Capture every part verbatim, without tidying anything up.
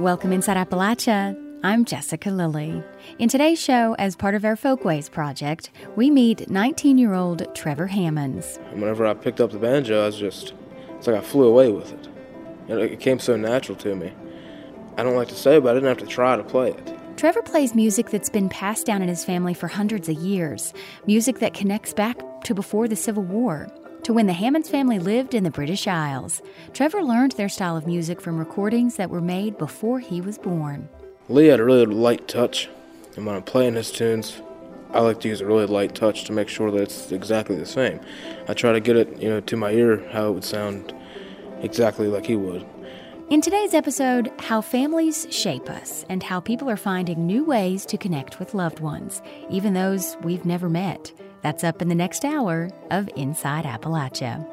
Welcome Inside Appalachia. I'm Jessica Lilly. In today's show, as part of our Folkways project, we meet nineteen-year-old Trevor Hammonds. Whenever I picked up the banjo, I was just, it's like I flew away with it. And it came so natural to me. I don't like to say, but I didn't have to try to play it. Trevor plays music that's been passed down in his family for hundreds of years, music that connects back to before the Civil War, to when the Hammonds family lived in the British Isles. Trevor learned their style of music from recordings that were made before he was born. Lee had a really light touch, and when I'm playing his tunes, I like to use a really light touch to make sure that it's exactly the same. I try to get it, you know, to my ear how it would sound exactly like he would. In today's episode, how families shape us and how people are finding new ways to connect with loved ones, even those we've never met. That's up in the next hour of Inside Appalachia.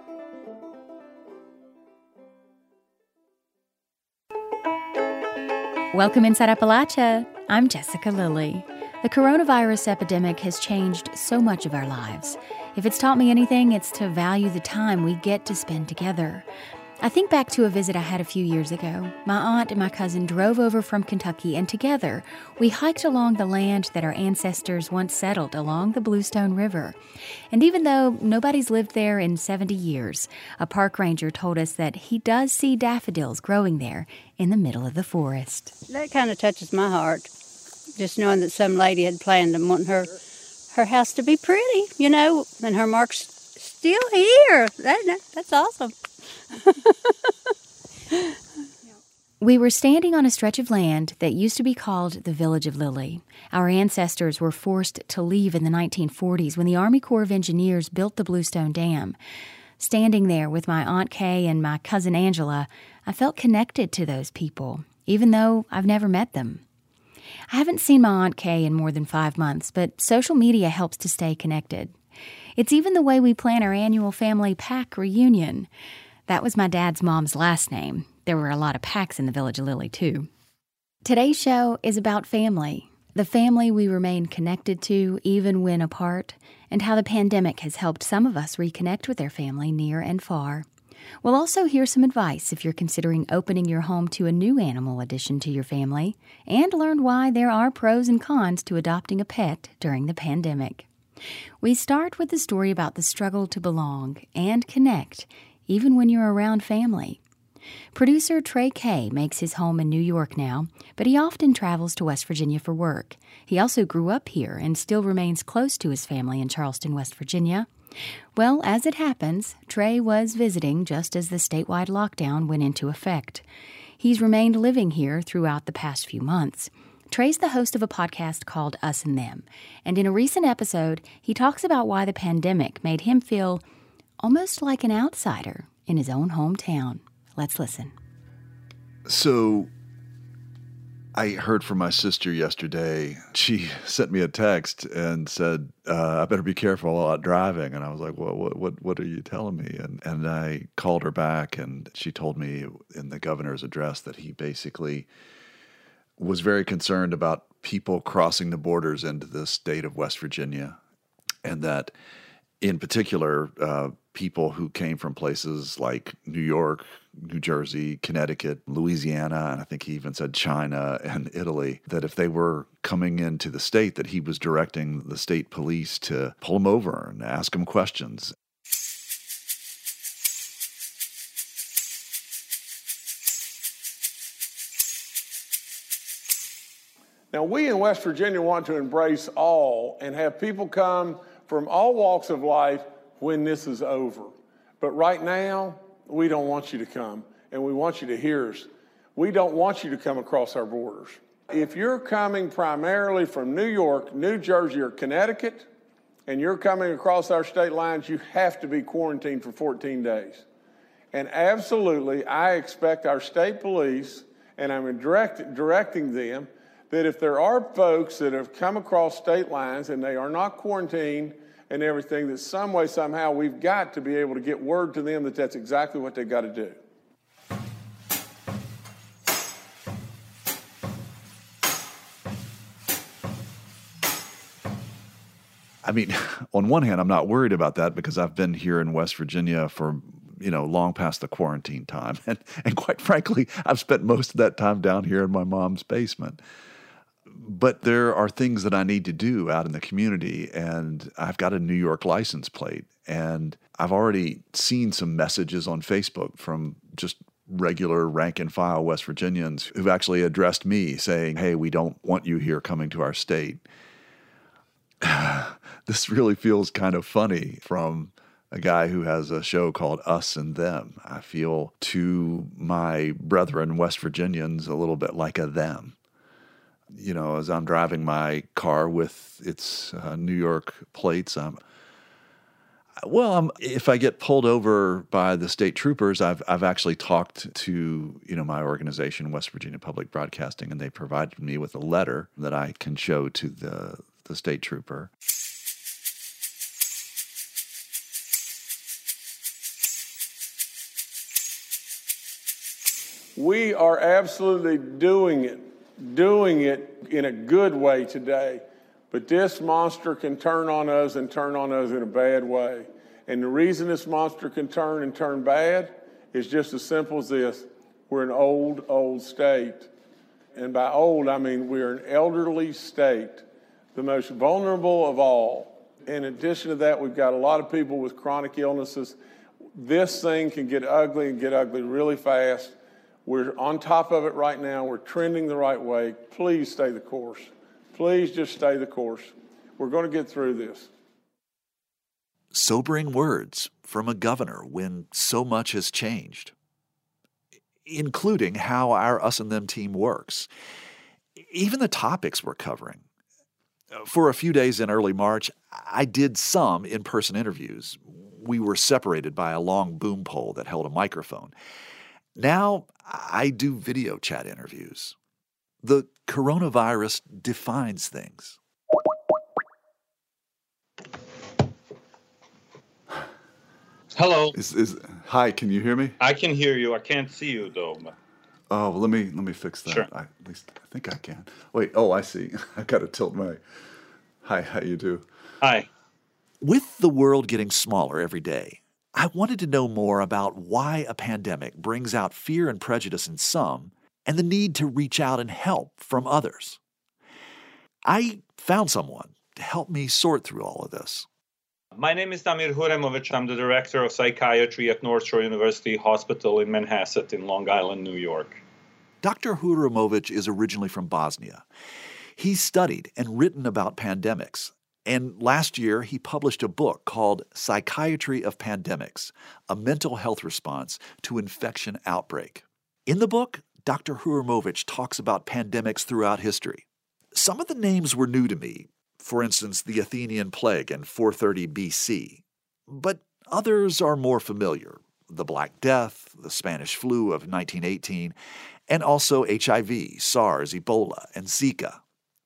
Welcome Inside Appalachia. I'm Jessica Lilly. The coronavirus epidemic has changed so much of our lives. If it's taught me anything, it's to value the time we get to spend together. I think back to a visit I had a few years ago. My aunt and my cousin drove over from Kentucky, and together we hiked along the land that our ancestors once settled along the Bluestone River. And even though nobody's lived there in seventy years, a park ranger told us that he does see daffodils growing there in the middle of the forest. That kind of touches my heart, just knowing that some lady had planned and wanting her, her house to be pretty, you know, and her mark's still here. That, that's awesome. We were standing on a stretch of land that used to be called the Village of Lilly. Our ancestors were forced to leave in the nineteen forties when the Army Corps of Engineers built the Bluestone Dam. Standing there with my Aunt Kay and my cousin Angela, I felt connected to those people, even though I've never met them. I haven't seen my Aunt Kay in more than five months, but social media helps to stay connected. It's even the way we plan our annual family pack reunion. That was my dad's mom's last name. There were a lot of Packs in the Village of Lilly, too. Today's show is about family, the family we remain connected to even when apart, and how the pandemic has helped some of us reconnect with their family near and far. We'll also hear some advice if you're considering opening your home to a new animal addition to your family, and learn why there are pros and cons to adopting a pet during the pandemic. We start with the story about the struggle to belong and connect, even when you're around family. Producer Trey Kay makes his home in New York now, but he often travels to West Virginia for work. He also grew up here and still remains close to his family in Charleston, West Virginia. Well, as it happens, Trey was visiting just as the statewide lockdown went into effect. He's remained living here throughout the past few months. Trey's the host of a podcast called Us and Them, and in a recent episode, he talks about why the pandemic made him feel almost like an outsider in his own hometown. Let's listen. So, I heard from my sister yesterday. She sent me a text and said, uh, I better be careful out driving. And I was like, well, what, what, what are you telling me? And, and I called her back, and she told me in the governor's address that he basically was very concerned about people crossing the borders into the state of West Virginia, and that in particular, uh, people who came from places like New York, New Jersey, Connecticut, Louisiana, and I think he even said China and Italy, that if they were coming into the state, that he was directing the state police to pull them over and ask them questions. Now, we in West Virginia want to embrace all and have people come from all walks of life when this is over. But right now, we don't want you to come, and we want you to hear us. We don't want you to come across our borders. If you're coming primarily from New York, New Jersey, or Connecticut, and you're coming across our state lines, you have to be quarantined for fourteen days. And absolutely, I expect our state police, and I'm direct, directing them, that if there are folks that have come across state lines and they are not quarantined and everything, that some way, somehow, we've got to be able to get word to them that that's exactly what they've got to do. I mean, on one hand, I'm not worried about that because I've been here in West Virginia for you know, long past the quarantine time. And, and quite frankly, I've spent most of that time down here in my mom's basement. But there are things that I need to do out in the community, and I've got a New York license plate. And I've already seen some messages on Facebook from just regular rank and file West Virginians who've actually addressed me saying, hey, we don't want you here coming to our state. This really feels kind of funny from a guy who has a show called Us and Them. I feel to my brethren West Virginians a little bit like a them. You know, as I'm driving my car with its uh, New York plates, I'm Well, um, if I get pulled over by the state troopers, I've I've actually talked to, you know, my organization, West Virginia Public Broadcasting, and they provided me with a letter that I can show to the, the state trooper. We are absolutely doing it, doing it in a good way today. But this monster can turn on us and turn on us in a bad way. And the reason this monster can turn and turn bad is just as simple as this. We're an old, old state. And by old, I mean we're an elderly state, the most vulnerable of all. In addition to that, we've got a lot of people with chronic illnesses. This thing can get ugly and get ugly really fast. We're on top of it right now. We're trending the right way. Please stay the course. Please just stay the course. We're going to get through this. Sobering words from a governor when so much has changed, including how our Us and Them team works. Even the topics we're covering. For a few days in early March, I did some in-person interviews. We were separated by a long boom pole that held a microphone. Now I do video chat interviews. The coronavirus defines things. Hello. Is is hi? Can you hear me? I can hear you. I can't see you though. Oh, well, let me let me fix that. Sure. I, at least I think I can. Wait. Oh, I see. I got to tilt my. Hi. How you do? Hi. With the world getting smaller every day, I wanted to know more about why a pandemic brings out fear and prejudice in some, and the need to reach out and help from others. I found someone to help me sort through all of this. My name is Damir Huremovic. I'm the director of psychiatry at North Shore University Hospital in Manhasset in Long Island, New York. Doctor Huremovic is originally from Bosnia. He's studied and written about pandemics, and last year he published a book called Psychiatry of Pandemics, a mental health response to infection outbreak. In the book, Doctor Huremovic talks about pandemics throughout history. Some of the names were new to me, for instance, the Athenian plague in four thirty B C. But others are more familiar, the Black Death, the Spanish flu of nineteen eighteen, and also H I V, SARS, Ebola, and Zika.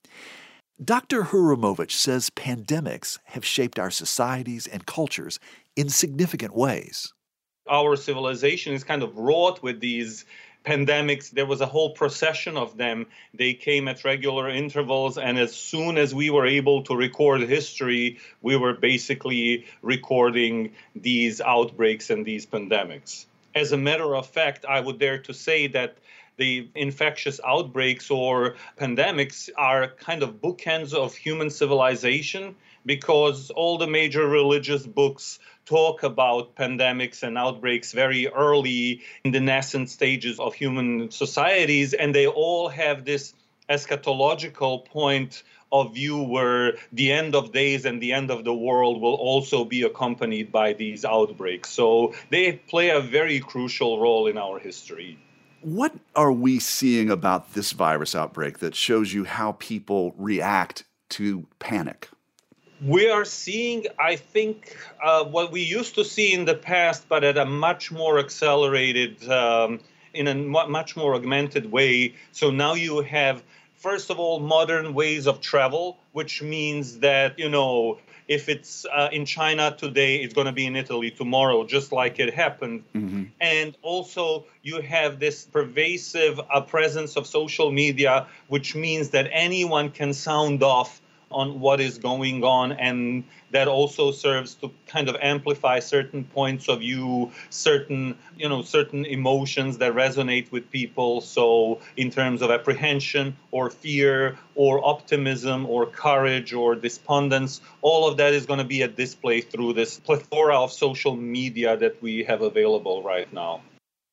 Doctor Huremovic says pandemics have shaped our societies and cultures in significant ways. Our civilization is kind of wrought with these pandemics. There was a whole procession of them. They came at regular intervals, and as soon as we were able to record history, we were basically recording these outbreaks and these pandemics. As a matter of fact, I would dare to say that the infectious outbreaks or pandemics are kind of bookends of human civilization, because all the major religious books talk about pandemics and outbreaks very early in the nascent stages of human societies, and they all have this eschatological point of view where the end of days and the end of the world will also be accompanied by these outbreaks. So they play a very crucial role in our history. What are we seeing about this virus outbreak that shows you how people react to panic? We are seeing, I think, uh, what we used to see in the past, but at a much more accelerated, um, in a much more augmented way. So now you have, first of all, modern ways of travel, which means that, you know, if it's uh, in China today, it's going to be in Italy tomorrow, just like it happened. Mm-hmm. And also you have this pervasive uh, presence of social media, which means that anyone can sound off on what is going on, and that also serves to kind of amplify certain points of view, certain, you know, certain emotions that resonate with people. So in terms of apprehension or fear or optimism or courage or despondence, all of that is going to be at display through this plethora of social media that we have available right now.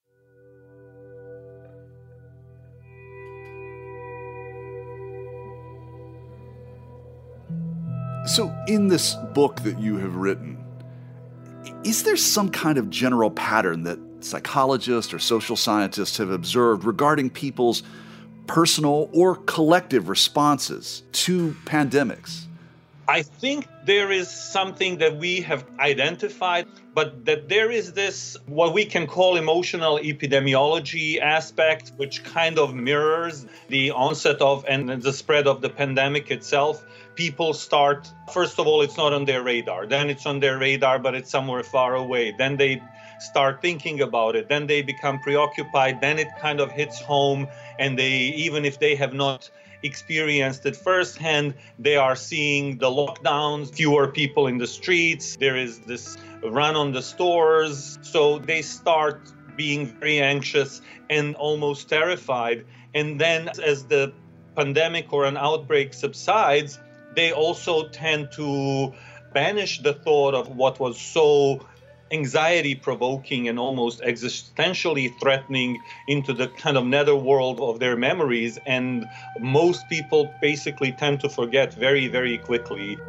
So in this book that you have written, is there some kind of general pattern that psychologists or social scientists have observed regarding people's personal or collective responses to pandemics? I think there is something that we have identified, but that there is this, what we can call emotional epidemiology aspect, which kind of mirrors the onset of and the spread of the pandemic itself. People start, first of all, it's not on their radar. Then it's on their radar, but it's somewhere far away. Then they start thinking about it. Then they become preoccupied. Then it kind of hits home. And they, even if they have not experienced it firsthand, they are seeing the lockdowns, fewer people in the streets. There is this run on the stores. So they start being very anxious and almost terrified. And then as the pandemic or an outbreak subsides, they also tend to banish the thought of what was so anxiety-provoking and almost existentially threatening into the kind of netherworld of their memories. And most people basically tend to forget very, very quickly.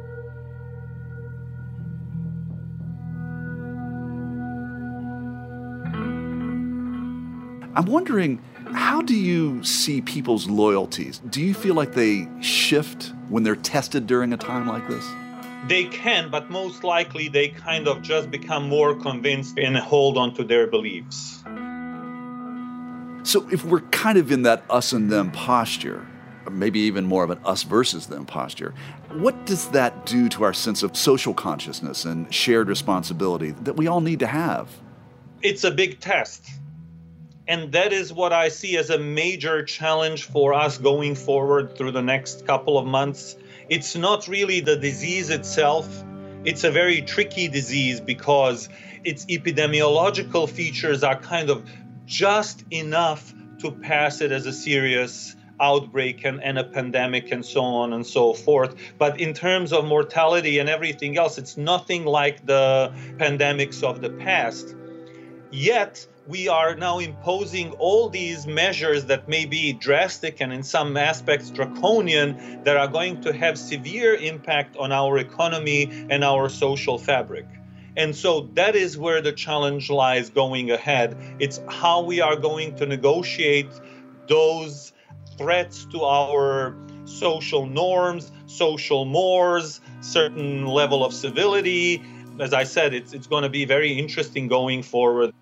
I'm wondering, how do you see people's loyalties? Do you feel like they shift when they're tested during a time like this? They can, but most likely they kind of just become more convinced and hold on to their beliefs. So if we're kind of in that us and them posture, or maybe even more of an us versus them posture, what does that do to our sense of social consciousness and shared responsibility that we all need to have? It's a big test. And that is what I see as a major challenge for us going forward through the next couple of months. It's not really the disease itself. It's a very tricky disease because its epidemiological features are kind of just enough to pass it as a serious outbreak and, and a pandemic and so on and so forth. But in terms of mortality and everything else, it's nothing like the pandemics of the past. Yet, we are now imposing all these measures that may be drastic and in some aspects draconian that are going to have severe impact on our economy and our social fabric. And so that is where the challenge lies going ahead. It's how we are going to negotiate those threats to our social norms, social mores, certain level of civility. As I said, it's, it's going to be very interesting going forward.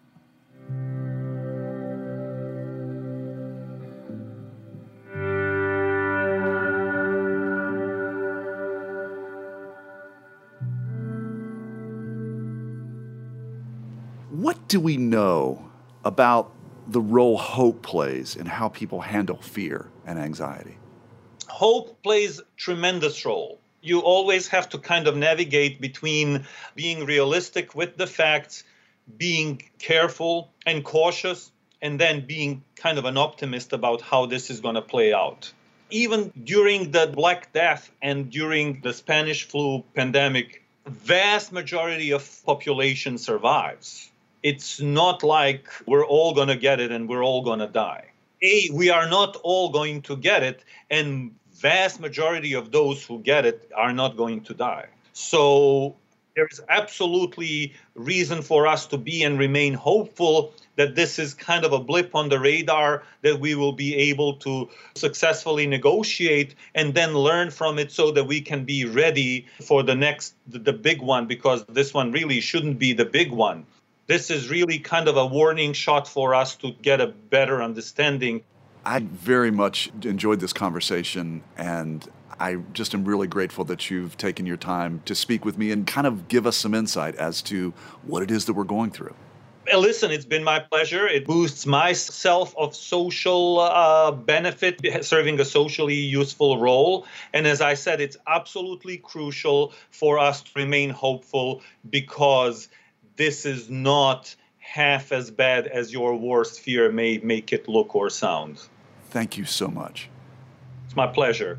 What do we know about the role hope plays in how people handle fear and anxiety? Hope plays tremendous role. You always have to kind of navigate between being realistic with the facts, being careful and cautious, and then being kind of an optimist about how this is going to play out. Even during the Black Death and during the Spanish flu pandemic, vast majority of population survives. It's not like we're all going to get it and we're all going to die. A, we are not all going to get it, and vast majority of those who get it are not going to die. So there's absolutely reason for us to be and remain hopeful that this is kind of a blip on the radar, that we will be able to successfully negotiate and then learn from it so that we can be ready for the next, the, the big one, because this one really shouldn't be the big one. This is really kind of a warning shot for us to get a better understanding. I very much enjoyed this conversation, and I just am really grateful that you've taken your time to speak with me and kind of give us some insight as to what it is that we're going through. Listen, it's been my pleasure. It boosts my self of social uh, benefit, serving a socially useful role. And as I said, it's absolutely crucial for us to remain hopeful, because this is not half as bad as your worst fear may make it look or sound. Thank you so much. It's my pleasure.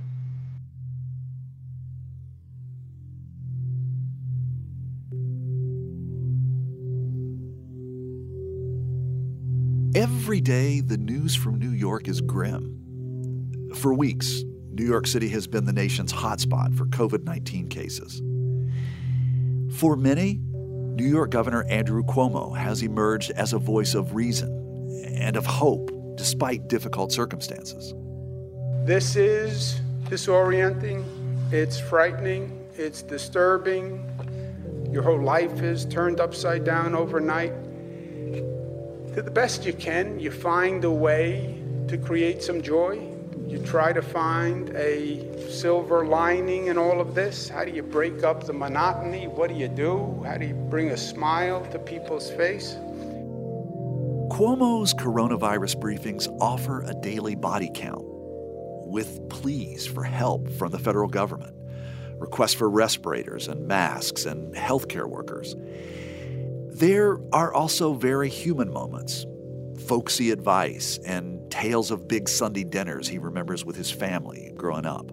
Every day, the news from New York is grim. For weeks, New York City has been the nation's hotspot for COVID nineteen cases. For many, New York Governor Andrew Cuomo has emerged as a voice of reason and of hope despite difficult circumstances. This is disorienting, it's frightening, it's disturbing. Your whole life is turned upside down overnight. To the best you can, you find a way to create some joy. You try to find a silver lining in all of this. How do you break up the monotony? What do you do? How do you bring a smile to people's face? Cuomo's coronavirus briefings offer a daily body count with pleas for help from the federal government, requests for respirators and masks and healthcare workers. There are also very human moments, folksy advice and tales of big Sunday dinners he remembers with his family growing up.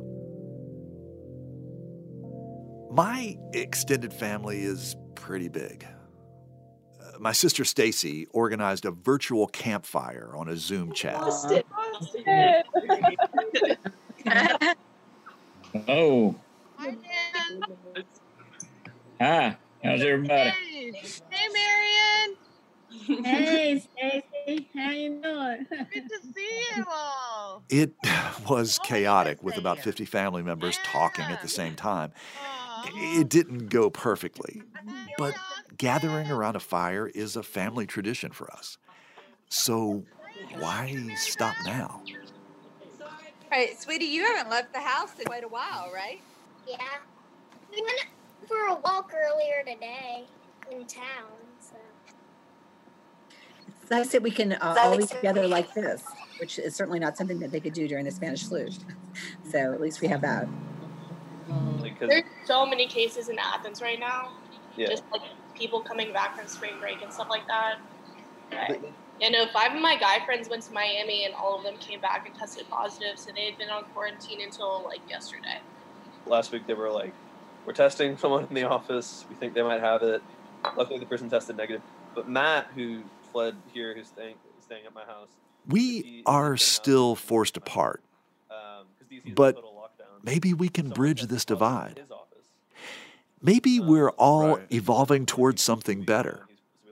My extended family is pretty big. Uh, my sister Stacy organized a virtual campfire on a Zoom chat. Busted. Busted. Oh. Hi, Dan. Hi. How's everybody? Hey, hey Marion. Hey, Stacy. How you doing? Good to see you all. It was chaotic with about fifty family members talking at the same time. It didn't go perfectly, but gathering around a fire is a family tradition for us. So why stop now? All right, sweetie, you haven't left the house in quite a while, right? Yeah. We went for a walk earlier today in town. So. It's nice that we can uh, all be together like this, which is certainly not something that they could do during the Spanish flu. So at least we have that. There's so many cases in Athens right now. Yeah. Just like people coming back from spring break and stuff like that. Right. Yeah, no, five of my guy friends went to Miami and all of them came back and tested positive, so they had been on quarantine until like yesterday. Last week they were like, we're testing someone in the office. We think they might have it. Luckily the person tested negative. But Matt, who fled here, who's staying staying at my house. We are still forced apart. Um, but maybe we can bridge this divide. Maybe we're all evolving towards something better.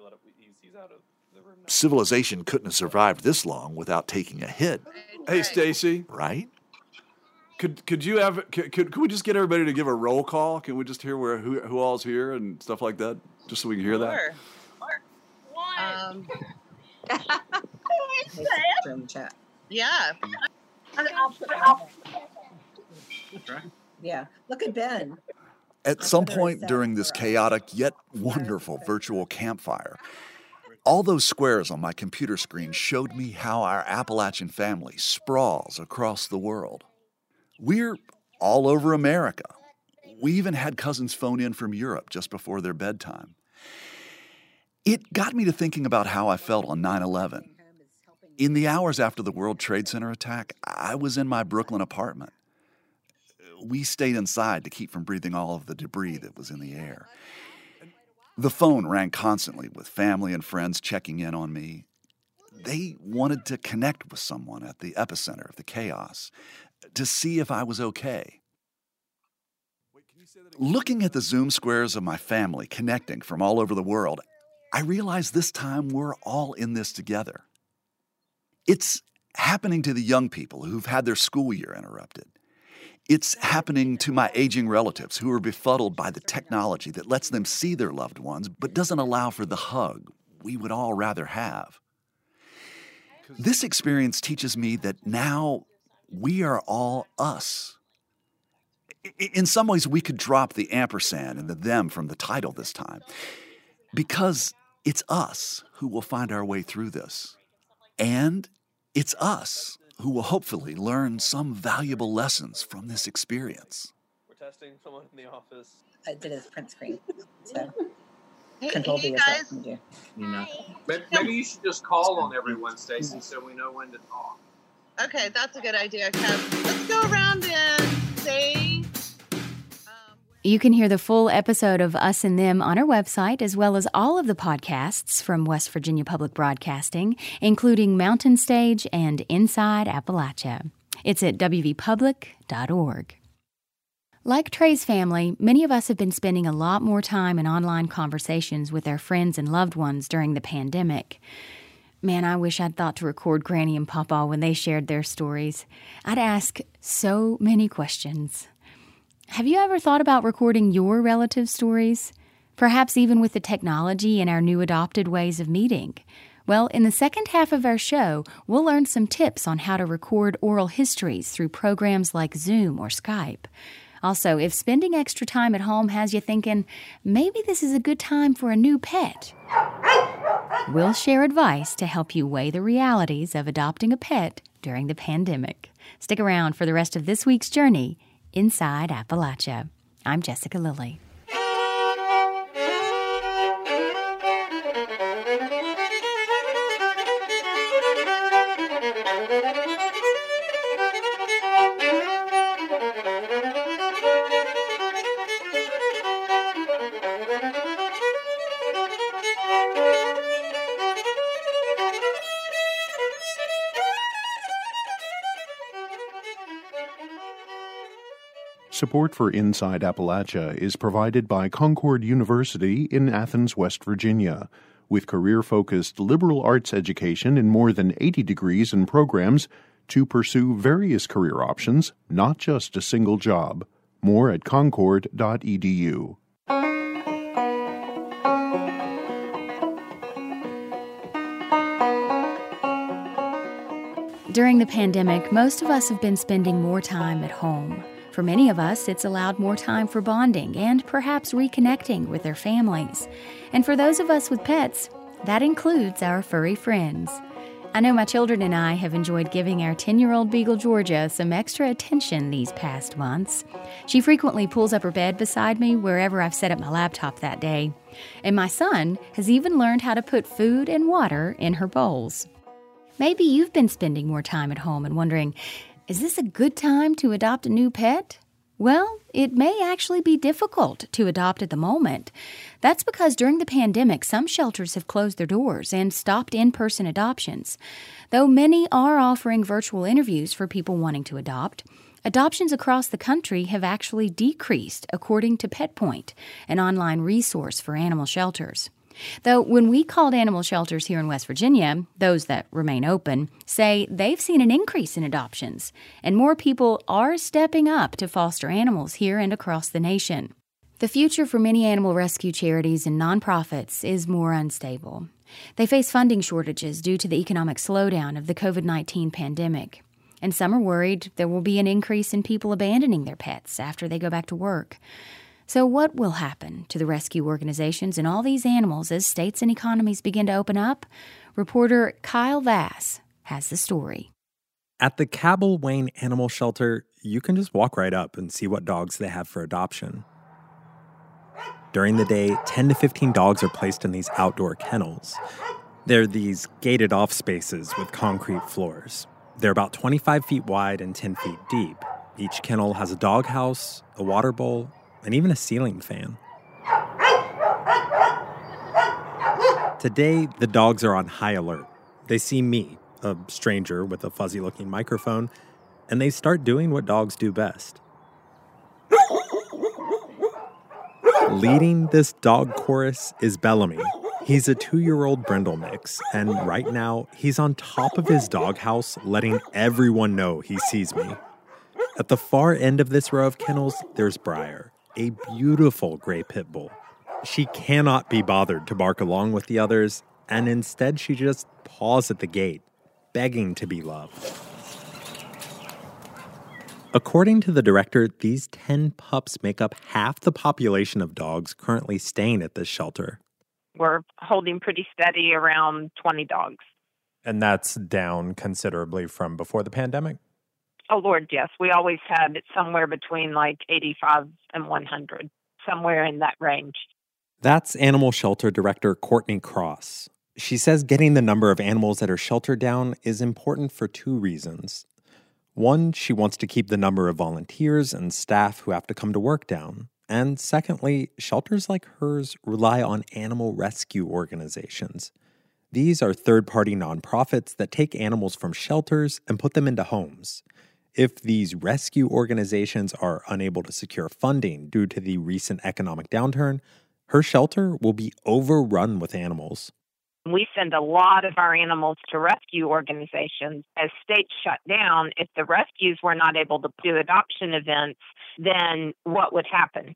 Civilization couldn't have survived this long without taking a hit. Hey, Stacy. Right? Could could you have could, could could we just get everybody to give a roll call? Can we just hear where who who all's here and stuff like that, just so we can hear that? Um, During the chat. yeah. Yeah. Look at Ben. At some point during this chaotic yet wonderful virtual campfire, all those squares on my computer screen showed me how our Appalachian family sprawls across the world. We're all over America. We even had cousins phone in from Europe just before their bedtime. It got me to thinking about how I felt on nine eleven. In the hours after the World Trade Center attack, I was in my Brooklyn apartment. We stayed inside to keep from breathing all of the debris that was in the air. The phone rang constantly with family and friends checking in on me. They wanted to connect with someone at the epicenter of the chaos, to see if I was okay. Looking at the Zoom squares of my family connecting from all over the world, I realized this time we're all in this together. It's happening to the young people who've had their school year interrupted. It's happening to my aging relatives who are befuddled by the technology that lets them see their loved ones but doesn't allow for the hug we would all rather have. This experience teaches me that now we are all us. In some ways, we could drop the ampersand and the them from the title this time, because It's us who will find our way through this. And it's us who will hopefully learn some valuable lessons from this experience. We're testing someone in the office. I did a print screen. So Hey, control hey V is what guys. I'm do. Maybe, maybe you should just call on everyone, Stacy, so we know when to talk. Okay, that's a good idea, Kev. Let's go around and say. You can hear the full episode of Us and Them on our website, as well as all of the podcasts from West Virginia Public Broadcasting, including Mountain Stage and Inside Appalachia. It's at w v public dot org. Like Trey's family, many of us have been spending a lot more time in online conversations with our friends and loved ones during the pandemic. Man, I wish I'd thought to record Granny and Papa when they shared their stories. I'd ask so many questions. Have you ever thought about recording your relative stories? Perhaps even with the technology and our new adopted ways of meeting? Well, in the second half of our show, we'll learn some tips on how to record oral histories through programs like Zoom or Skype. Also, if spending extra time at home has you thinking, maybe this is a good time for a new pet, we'll share advice to help you weigh the realities of adopting a pet during the pandemic. Stick around for the rest of this week's journey inside Appalachia. I'm Jessica Lilly. Support for Inside Appalachia is provided by Concord University in Athens, West Virginia. With career-focused liberal arts education in more than eighty degrees and programs to pursue various career options, not just a single job. More at concord dot e d u. During the pandemic, most of us have been spending more time at home. For many of us, it's allowed more time for bonding and perhaps reconnecting with their families. And for those of us with pets, that includes our furry friends. I know my children and I have enjoyed giving our ten-year-old Beagle Georgia some extra attention these past months. She frequently pulls up her bed beside me wherever I've set up my laptop that day. And my son has even learned how to put food and water in her bowls. Maybe you've been spending more time at home and wondering, is this a good time to adopt a new pet? Well, it may actually be difficult to adopt at the moment. That's because during the pandemic, some shelters have closed their doors and stopped in-person adoptions. Though many are offering virtual interviews for people wanting to adopt, adoptions across the country have actually decreased, according to PetPoint, an online resource for animal shelters. Though when we called animal shelters here in West Virginia, those that remain open, say they've seen an increase in adoptions, and more people are stepping up to foster animals here and across the nation. The future for many animal rescue charities and nonprofits is more unstable. They face funding shortages due to the economic slowdown of the covid nineteen pandemic. And some are worried there will be an increase in people abandoning their pets after they go back to work. So what will happen to the rescue organizations and all these animals as states and economies begin to open up? Reporter Kyle Vass has the story. At the Cabell Wayne Animal Shelter, you can just walk right up and see what dogs they have for adoption. During the day, ten to fifteen dogs are placed in these outdoor kennels. They're these gated-off spaces with concrete floors. They're about twenty-five feet wide and ten feet deep. Each kennel has a doghouse, a water bowl, and even a ceiling fan. Today, the dogs are on high alert. They see me, a stranger with a fuzzy-looking microphone, and they start doing what dogs do best. Leading this dog chorus is Bellamy. He's a two-year-old brindle mix, and right now, he's on top of his doghouse, letting everyone know he sees me. At the far end of this row of kennels, there's Briar, a beautiful gray pit bull. She cannot be bothered to bark along with the others, and instead she just paws at the gate, begging to be loved. According to the director, these ten pups make up half the population of dogs currently staying at this shelter. we're holding pretty steady around twenty dogs. And that's down considerably from before the pandemic? Oh, Lord, yes. We always had it somewhere between like eighty-five and one hundred, somewhere in that range. That's Animal Shelter Director Courtney Cross. She says getting the number of animals at her shelter down is important for two reasons. One, she wants to keep the number of volunteers and staff who have to come to work down. And secondly, shelters like hers rely on animal rescue organizations. These are third-party nonprofits that take animals from shelters and put them into homes. If these rescue organizations are unable to secure funding due to the recent economic downturn, her shelter will be overrun with animals. We send a lot of our animals to rescue organizations. As states shut down, if the rescues were not able to do adoption events, then what would happen?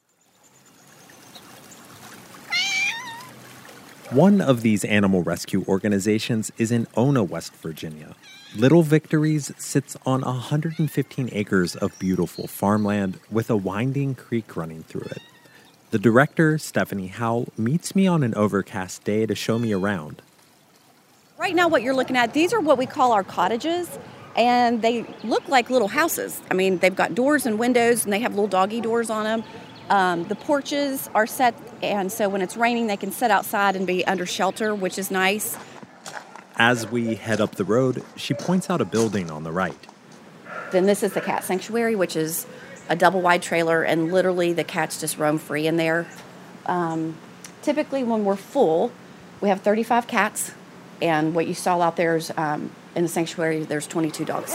One of these animal rescue organizations is in Ona, West Virginia. Little Victories sits on one hundred fifteen acres of beautiful farmland with a winding creek running through it. The director, Stephanie Howell, meets me on an overcast day to show me around. Right now what you're looking at, these are what we call our cottages, and they look like little houses. I mean, they've got doors and windows, and they have little doggy doors on them. Um, the porches are set, and so when it's raining, they can sit outside and be under shelter, which is nice. As we head up the road, she points out a building on the right. Then this is the cat sanctuary, which is a double-wide trailer, and literally the cats just roam free in there. Um, typically, when we're full, we have thirty-five cats, and what you saw out there is um, in the sanctuary, there's twenty-two dogs.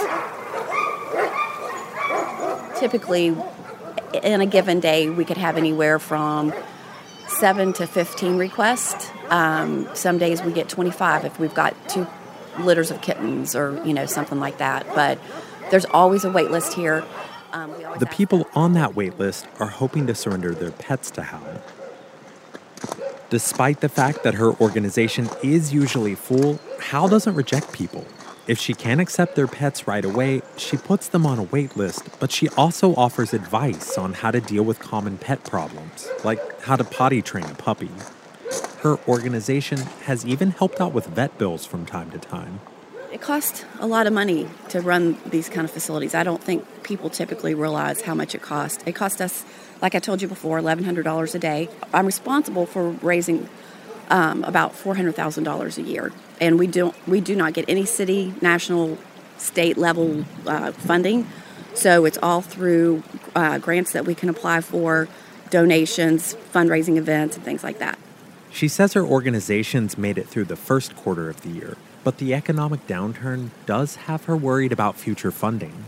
Typically, in a given day, we could have anywhere from seven to fifteen requests. Um, some days we get twenty-five if we've got two litters of kittens or, you know, something like that. But there's always a wait list here. Um, the people on that wait list are hoping to surrender their pets to Howell. Despite the fact that her organization is usually full, Howell doesn't reject people. If she can't accept their pets right away, she puts them on a wait list, but she also offers advice on how to deal with common pet problems, like how to potty train a puppy. Her organization has even helped out with vet bills from time to time. It costs a lot of money to run these kind of facilities. I don't think people typically realize how much it costs. It costs us, like I told you before, eleven hundred dollars a day. I'm responsible for raising um, about four hundred thousand dollars a year. And we don't, we do not get any city, national, state level uh, funding. So it's all through uh, grants that we can apply for, donations, fundraising events, and things like that. She says her organization's made it through the first quarter of the year, but the economic downturn does have her worried about future funding.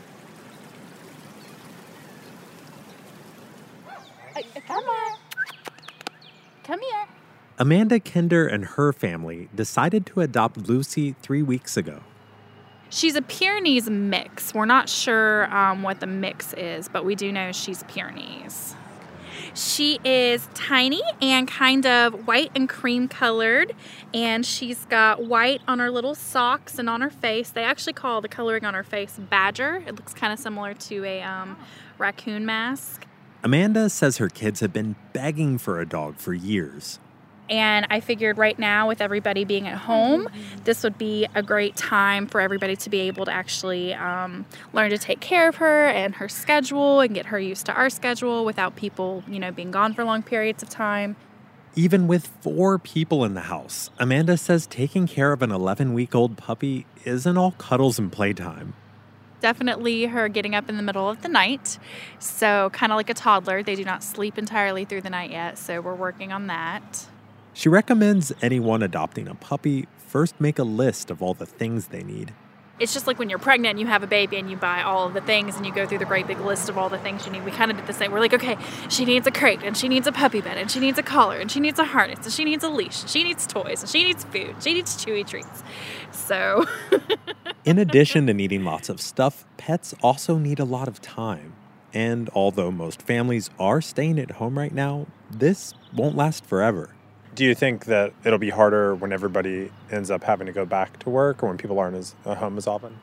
Come on. Come here. Amanda Kinder and her family decided to adopt Lucy three weeks ago. She's a Pyrenees mix. We're not sure um, what the mix is, but we do know she's Pyrenees. She is tiny and kind of white and cream colored, and she's got white on her little socks and on her face. They actually call the coloring on her face badger. It looks kind of similar to a um, raccoon mask. Amanda says her kids have been begging for a dog for years. And I figured right now, with everybody being at home, this would be a great time for everybody to be able to actually um, learn to take care of her and her schedule and get her used to our schedule without people, you know, being gone for long periods of time. Even with four people in the house, Amanda says taking care of an eleven-week-old puppy isn't all cuddles and playtime. Definitely her getting up in the middle of the night. So kind of like a toddler, they do not sleep entirely through the night yet, so we're working on that. She recommends anyone adopting a puppy first make a list of all the things they need. It's just like when you're pregnant and you have a baby and you buy all of the things and you go through the great big list of all the things you need. We kind of did the same. We're like, okay, she needs a crate and she needs a puppy bed and she needs a collar and she needs a harness and she needs a leash and she needs toys and she needs food. She needs chewy treats. So... In addition to needing lots of stuff, pets also need a lot of time. And although most families are staying at home right now, this won't last forever. Do you think that it'll be harder when everybody ends up having to go back to work or when people aren't as, at home as often?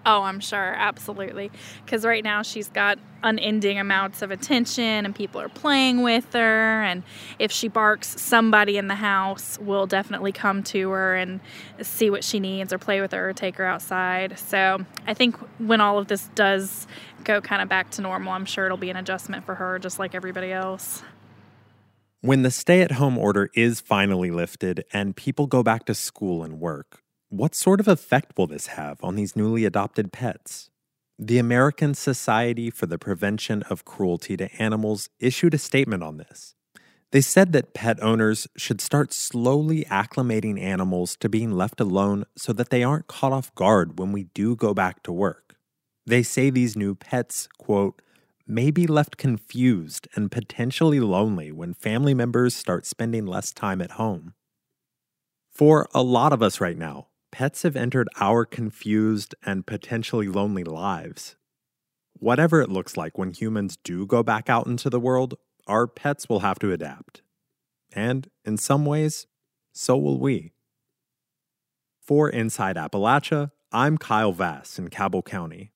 Oh, I'm sure. Absolutely. Because right now she's got unending amounts of attention and people are playing with her. And if she barks, somebody in the house will definitely come to her and see what she needs or play with her or take her outside. So I think when all of this does go kind of back to normal, I'm sure it'll be an adjustment for her just like everybody else. When the stay-at-home order is finally lifted and people go back to school and work, what sort of effect will this have on these newly adopted pets? The American Society for the Prevention of Cruelty to Animals issued a statement on this. They said that pet owners should start slowly acclimating animals to being left alone so that they aren't caught off guard when we do go back to work. They say these new pets, quote, may be left confused and potentially lonely when family members start spending less time at home. For a lot of us right now, pets have entered our confused and potentially lonely lives. Whatever it looks like when humans do go back out into the world, our pets will have to adapt. And in some ways, so will we. For Inside Appalachia, I'm Kyle Vass in Cabell County.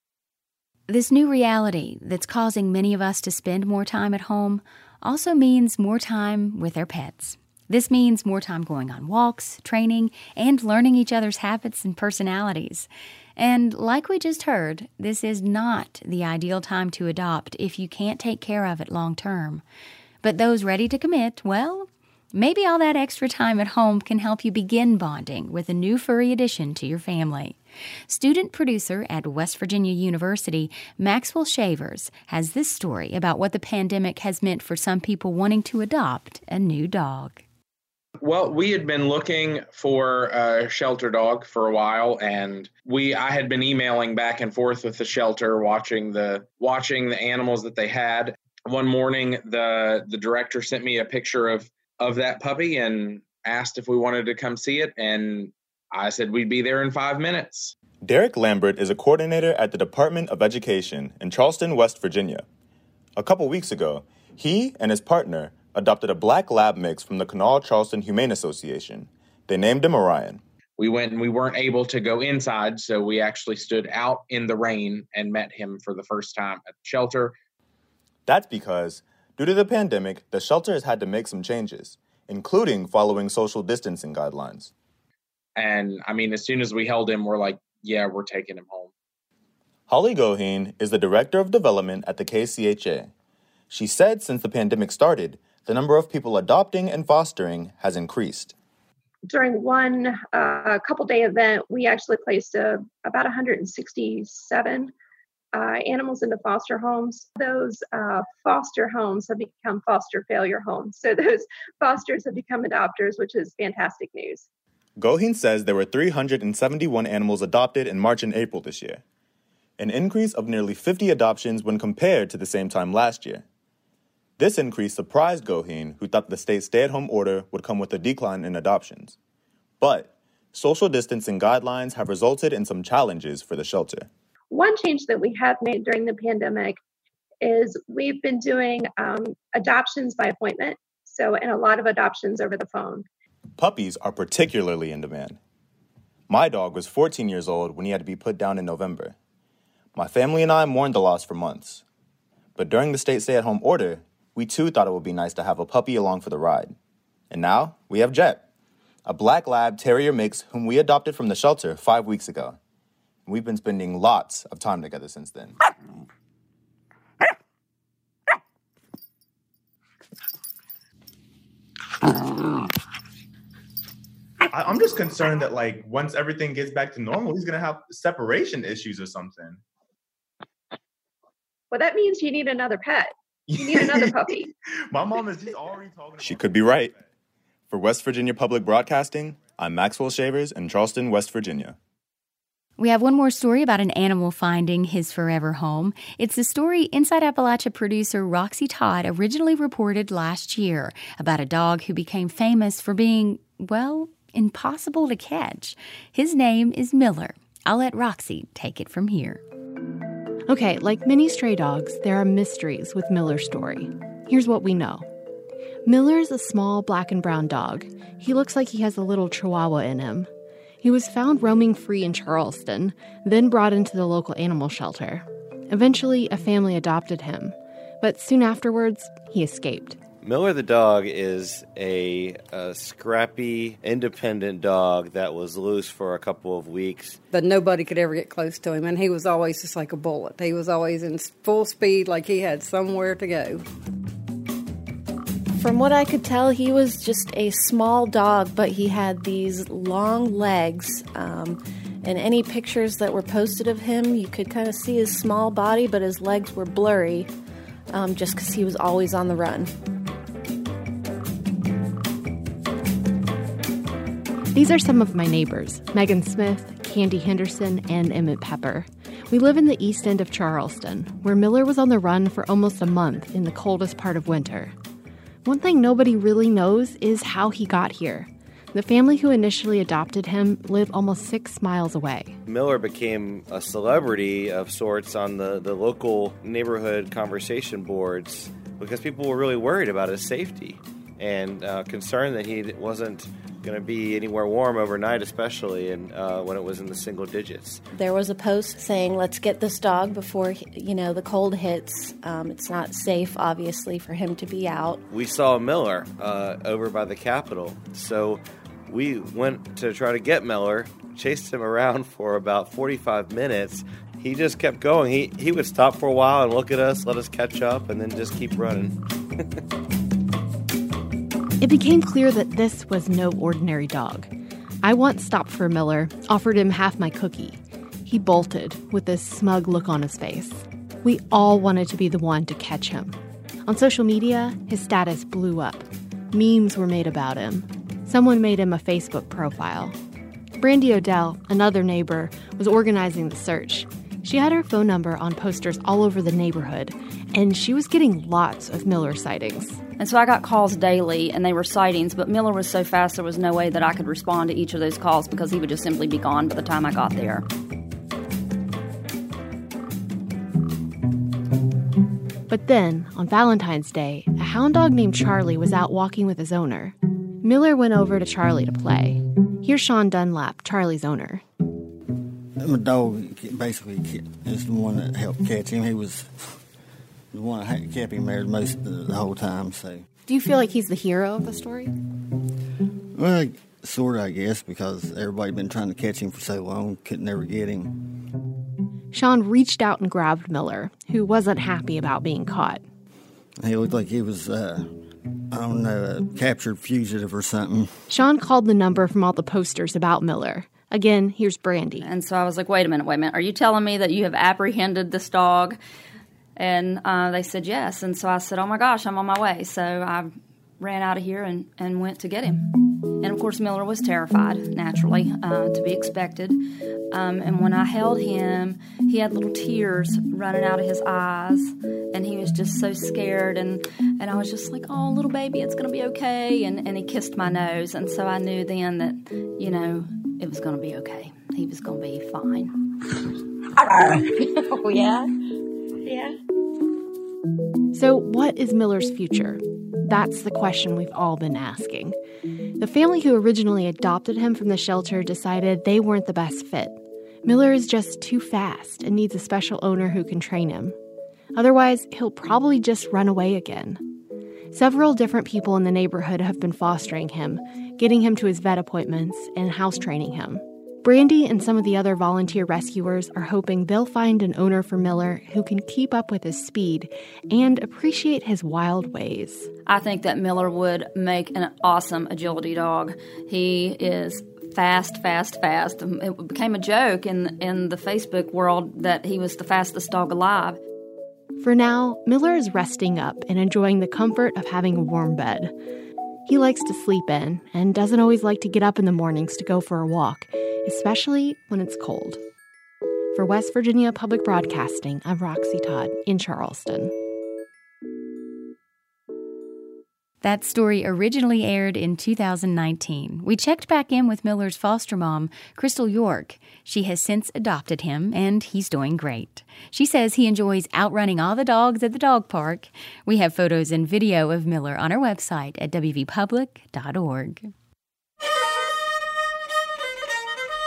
This new reality that's causing many of us to spend more time at home also means more time with our pets. This means more time going on walks, training, and learning each other's habits and personalities. And like we just heard, this is not the ideal time to adopt if you can't take care of it long term. But those ready to commit, well, maybe all that extra time at home can help you begin bonding with a new furry addition to your family. Student producer at West Virginia University, Maxwell Shavers, has this story about what the pandemic has meant for some people wanting to adopt a new dog. Well, we had been looking for a shelter dog for a while, and we I had been emailing back and forth with the shelter, watching the watching the animals that they had. One morning, the the director sent me a picture of of that puppy and asked if we wanted to come see it, and I said we'd be there in five minutes. Derek Lambert is a coordinator at the Department of Education in Charleston, West Virginia. A couple weeks ago, he and his partner adopted a black lab mix from the Canal Charleston Humane Association. They named him Orion. We went and we weren't able to go inside, so we actually stood out in the rain and met him for the first time at the shelter. That's because, due to the pandemic, the shelter has had to make some changes, including following social distancing guidelines. And, I mean, as soon as we held him, we're like, yeah, we're taking him home. Holly Goheen is the Director of Development at the K C H A. She said since the pandemic started, the number of people adopting and fostering has increased. During one uh, couple-day event, we actually placed uh, about one hundred sixty-seven uh, animals into foster homes. Those uh, foster homes have become foster failure homes. So those fosters have become adopters, which is fantastic news. Goheen says there were three hundred seventy-one animals adopted in March and April this year, an increase of nearly fifty adoptions when compared to the same time last year. This increase surprised Goheen, who thought the state's stay-at-home order would come with a decline in adoptions. But social distancing guidelines have resulted in some challenges for the shelter. One change that we have made during the pandemic is we've been doing um, adoptions by appointment, so and a lot of adoptions over the phone. Puppies are particularly in demand. My dog was fourteen years old when he had to be put down in November. My family and I mourned the loss for months. But during the state stay-at-home order, we too thought it would be nice to have a puppy along for the ride. And now we have Jet, a black lab terrier mix whom we adopted from the shelter five weeks ago. We've been spending lots of time together since then. I, I'm just concerned that, like, once everything gets back to normal, he's going to have separation issues or something. Well, that means you need another pet. You need another puppy. My mom is just already talking about She could be right. For West Virginia Public Broadcasting, I'm Maxwell Shavers in Charleston, West Virginia. We have one more story about an animal finding his forever home. It's the story Inside Appalachia producer Roxy Todd originally reported last year about a dog who became famous for being, well, impossible to catch. His name is Miller. I'll let Roxy take it from here. Okay, like many stray dogs, there are mysteries with Miller's story. Here's what we know. Miller's a small black and brown dog. He looks like he has a little chihuahua in him. He was found roaming free in Charleston, then brought into the local animal shelter. Eventually, a family adopted him, but soon afterwards, he escaped. Miller the dog is a, a scrappy, independent dog that was loose for a couple of weeks. But nobody could ever get close to him, and he was always just like a bullet. He was always in full speed, like he had somewhere to go. From what I could tell, he was just a small dog, but he had these long legs. Um, and any pictures that were posted of him, you could kind of see his small body, but his legs were blurry, um, just because he was always on the run. These are some of my neighbors, Megan Smith, Candy Henderson, and Emmett Pepper. We live in the east end of Charleston, where Miller was on the run for almost a month in the coldest part of winter. One thing nobody really knows is how he got here. The family who initially adopted him lived almost six miles away. Miller became a celebrity of sorts on the, the local neighborhood conversation boards because people were really worried about his safety and uh, concerned that he wasn't going to be anywhere warm overnight, especially and uh, when it was in the single digits. There was a post saying, let's get this dog before, you know, the cold hits. Um, it's not safe, obviously, for him to be out. We saw Miller uh, over by the Capitol, so we went to try to get Miller, chased him around for about forty-five minutes. He just kept going. He, he would stop for a while and look at us, let us catch up, and then just keep running. It became clear that this was no ordinary dog. I once stopped for Miller, offered him half my cookie. He bolted with this smug look on his face. We all wanted to be the one to catch him. On social media, his status blew up. Memes were made about him. Someone made him a Facebook profile. Brandy Odell, another neighbor, was organizing the search. She had her phone number on posters all over the neighborhood, and she was getting lots of Miller sightings. And so I got calls daily, and they were sightings, but Miller was so fast there was no way that I could respond to each of those calls because he would just simply be gone by the time I got there. But then, on Valentine's Day, a hound dog named Charlie was out walking with his owner. Miller went over to Charlie to play. Here's Sean Dunlap, Charlie's owner. My dog basically is the one that helped catch him. He was the one that kept him there most of the whole time. So, do you feel like he's the hero of the story? Well, sort of, I guess, because everybody been trying to catch him for so long, couldn't never get him. Sean reached out and grabbed Miller, who wasn't happy about being caught. He looked like he was, uh, I don't know, a captured fugitive or something. Sean called the number from all the posters about Miller. Again, here's Brandy. And so I was like, wait a minute, wait a minute. Are you telling me that you have apprehended this dog? And uh, they said yes. And so I said, oh, my gosh, I'm on my way. So I ran out of here and, and went to get him. And, of course, Miller was terrified, naturally, uh, to be expected. Um, and when I held him, he had little tears running out of his eyes. And he was just so scared. And, and I was just like, oh, little baby, it's going to be okay. And, and he kissed my nose. And so I knew then that, you know, it was going to be okay. He was going to be fine. Oh, yeah? Yeah. So what is Miller's future? That's the question we've all been asking. The family who originally adopted him from the shelter decided they weren't the best fit. Miller is just too fast and needs a special owner who can train him. Otherwise, he'll probably just run away again. Several different people in the neighborhood have been fostering him, getting him to his vet appointments, and house training him. Brandy and some of the other volunteer rescuers are hoping they'll find an owner for Miller who can keep up with his speed and appreciate his wild ways. I think that Miller would make an awesome agility dog. He is fast, fast, fast. It became a joke in, in the Facebook world that he was the fastest dog alive. For now, Miller is resting up and enjoying the comfort of having a warm bed. He likes to sleep in and doesn't always like to get up in the mornings to go for a walk, especially when it's cold. For West Virginia Public Broadcasting, I'm Roxy Todd in Charleston. That story originally aired in two thousand nineteen. We checked back in with Miller's foster mom, Crystal York. She has since adopted him, and he's doing great. She says he enjoys outrunning all the dogs at the dog park. We have photos and video of Miller on our website at w v public dot org.